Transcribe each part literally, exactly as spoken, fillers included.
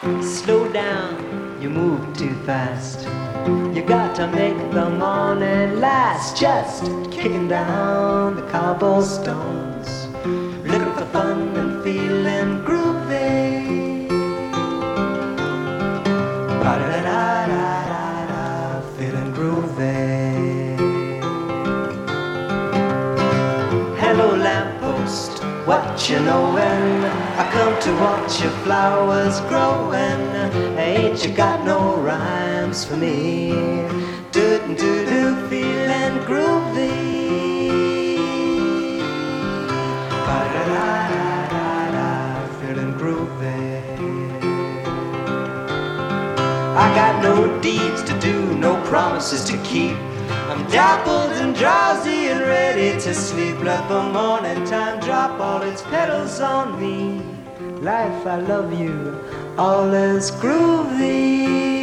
Slow down, you move too fast. You got to make the morning last. Just kicking down the cobblestones, looking for fun and feeling groovy. Ba-da-da-da-da-da, feeling groovy. Hello lamppost, what you knowin'? I come to watch your flowers growin'. Ain't you got no rhymes for me? Do-do-do, feelin' groovy. Ba-da-da-da-da-da, feelin' groovy. I got no deeds to do, no promises to keep. I'm dappled and drowsy and ready to sleep. Let the morning time drop all its petals on me. Life, I love you, all is groovy.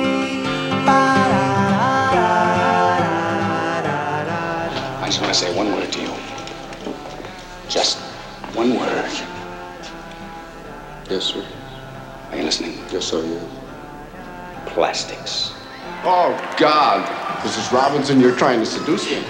I just want to say one word to you. Just one word. Yes, sir. Are you listening? Yes, sir, yes. Plastics. Oh, God. Missus Robinson, you're trying to seduce me.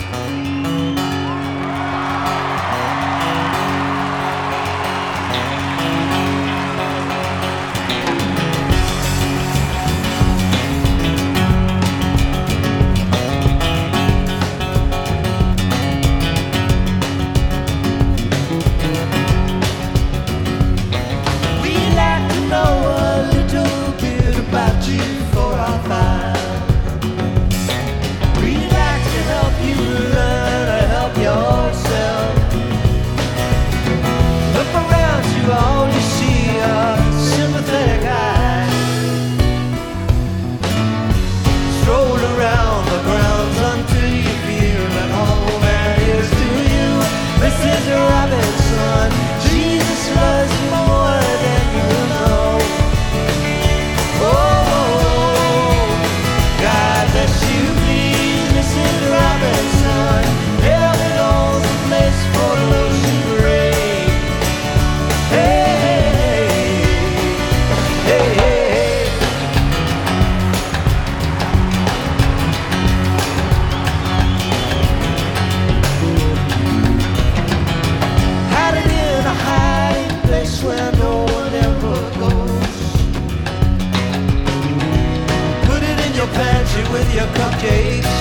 With your cupcakes,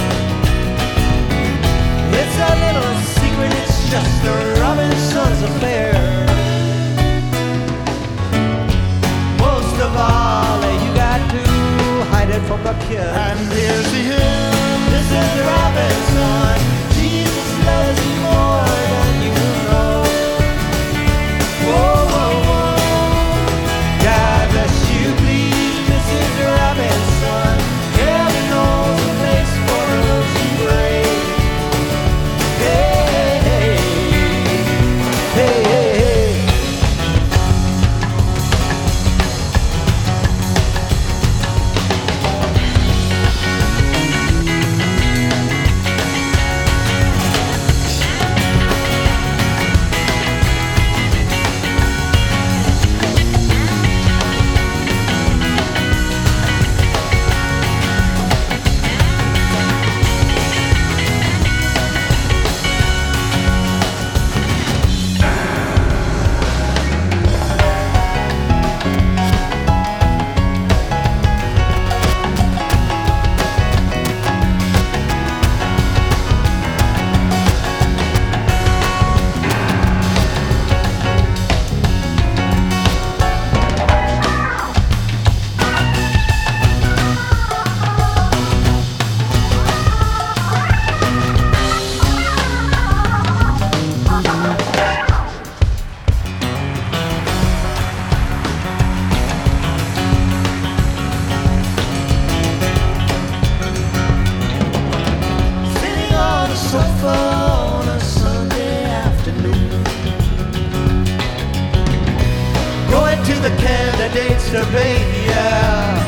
it's a little secret, it's just the Robinsons' affair. Most of all, you got to hide it from the kids. And here's the hymn, this is Robinson. Jesus loves you more than you know. Whoa, whoa, whoa. God bless you, please, Missus Robinson. Heaven knows a place for those who pray. Hey, hey, hey, hey, hey. On a Sunday afternoon, going to the candidates debate, yeah.